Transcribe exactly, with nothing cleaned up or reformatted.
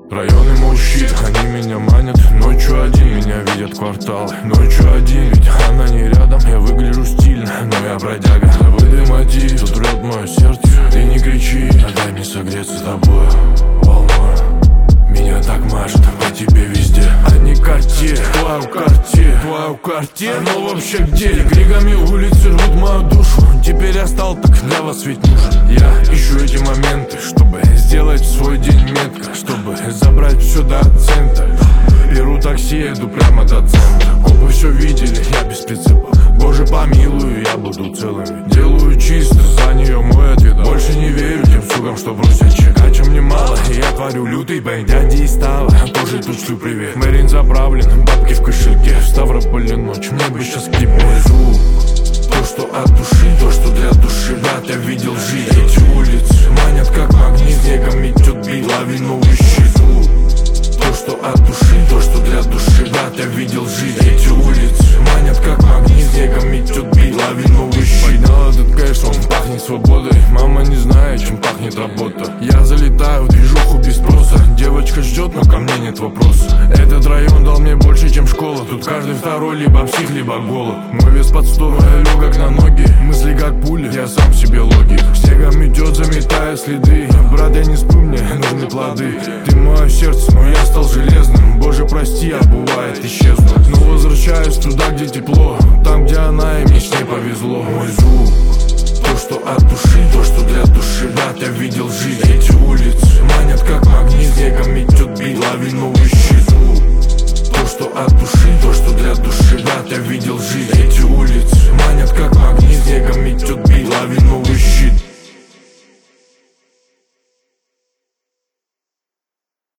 Районы молчит, они меня манят. Ночью один меня видят кварталы. Ночью один, ведь она не рядом. Я выгляжу стильно, но я бродяга. Выдай мотив, тут рвет мое сердце. Ты не кричи, а дай мне согреться тобой волной. Меня так машет по тебе везде. Одни карте, твою карте, твою карте. Но вообще где? Криками улицы рвут мою душу. Теперь я стал так, для вас ведь нужен. Я ищу эти моменты, чтобы сделать свой день метко, чтобы забрать все до центра. Беру такси, еду прямо до центра. Копы все видели, я без прицепа. Боже помилуй, я буду целым. Делаю чисто, за нее мой ответ. Больше не верю тем сугам, что бросят чек. А чем мне мало, я творю лютый бэй. Дяди и Става, тоже тут шлю привет. Мэрин заправлен, бабки в кошельке. В Ставрополе ночь, мне бы сейчас к тебе. Мой звук, то, что от души, то, что для души. Брат, я видел жизнь, эти улицы манят как магнит. Снегом метет бит, лавину ищи. Звук, то, что от души, то, что для души. Брат, я видел жизнь, эти улицы манят как магнит. Снегом метет бит, лавину ищи. Погнал этот кэш, он пахнет свободой. Мама не знает, чем пахнет работа. Я залетаю в движуху без спроса. Девочка ждет, но ко мне нет вопроса. Этот район дал мне больше, чем школа. Тут каждый второй либо псих, либо голод. Мой вес под сто, я легок на ноги. Мысли как пули, я сам себе логик. Снегом метет, заметая следы. Брат, я не сплю, мне нужны плоды. Ты мое сердце, но я стал железным. Боже, прости, а бывает исчезну. Но возвращаюсь туда, где тепло. Там, где она, и мне с ней повезло. Мой звук, то, что от души, то, что для души. Брат, я видел жизнь, эти улицы манят как магнит. Снегом метет бит, лавину ищи. Звук, то, что от души, то, что для души. Брат, я видел жизнь, эти улицы